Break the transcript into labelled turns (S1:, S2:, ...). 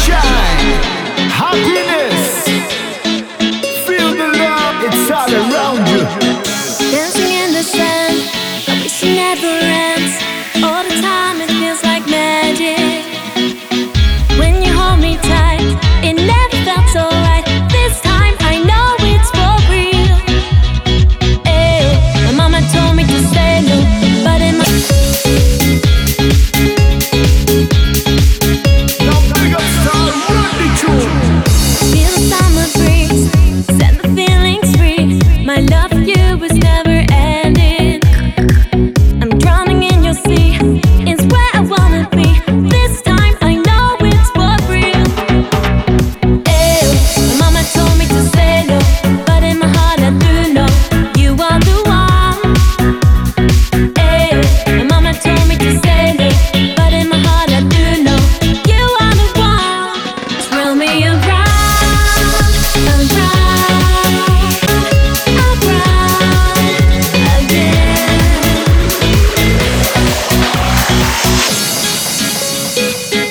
S1: sunshine, happiness. Feel the love, it's all around you.
S2: Dancing in the sand, I wish it never ends. All the time it feels like magic. When you hold me tight, it never felt so right. This time I know it's for real. Ayo, my mama told me to say no, but in my
S1: Now big up Star, run the tune.
S2: feel the summer breeze, set the feelings free. My love for you is never ending. I'm drowning in your sea, it's where I wanna be. This time I know it's for real. Ayo, my mama told me to say no, but in my heart I do know you are the one. Ayo, my mama told me to say no, but in my heart I do know you are the one. Thrill me around, again.